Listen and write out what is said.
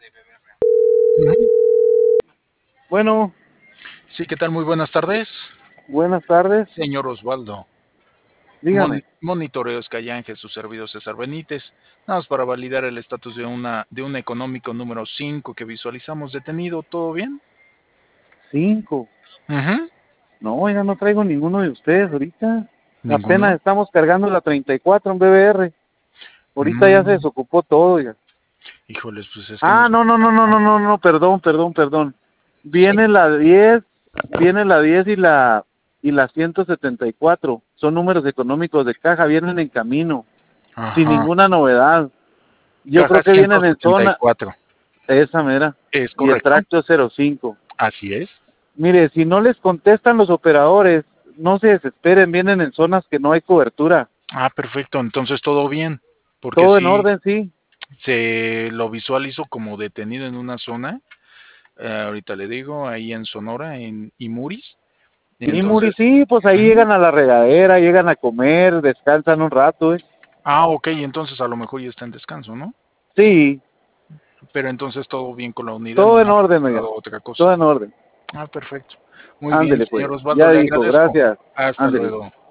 Ujú. Bueno, Sí, ¿qué tal? Muy buenas tardes, buenas tardes. señor Osvaldo. Dígame. Monitoreo Escallange, su servidor César Benítez. Nada más para validar el estatus de un económico número 5 que visualizamos detenido. ¿Todo bien? 5. Ujú. No, ya no traigo ninguno de ustedes ahorita. Apenas ¿Ninguno? estamos cargando la 34 en BBR. Ahorita ya se Mm, desocupó todo ya. híjoles, pues es que Ah, nos... no, perdón. Sí. Viene la 10, viene la 10 y la 174. Son números económicos de caja, vienen en camino, sin Ajá. ninguna novedad. Yo Caja creo que vienen en zona, 174. esa mera, ¿Es y el correcto? tracto 05. Así es. Mire, si no les contestan los operadores, no se desesperen, vienen en zonas que no hay cobertura. Ah, perfecto. Entonces todo bien. Porque Todo en sí, orden, sí. se lo visualizo como detenido en una zona. Ahorita le digo, ahí en Sonora, en Imuris. Y Muri, Entonces, sí, pues ahí ujú. llegan a la regadera, llegan a comer, descansan un rato, ¿eh? Ah, ok, entonces a lo mejor ya está en descanso, ¿no? Sí, Pero entonces todo bien con la unidad, no todo le en ha orden, oiga, reportado otra cosa. todo en orden. Ah, perfecto. Muy bien, Ándele señor pues, Osvaldo, ya le dijo, agradezco. gracias, Hasta ándele. luego.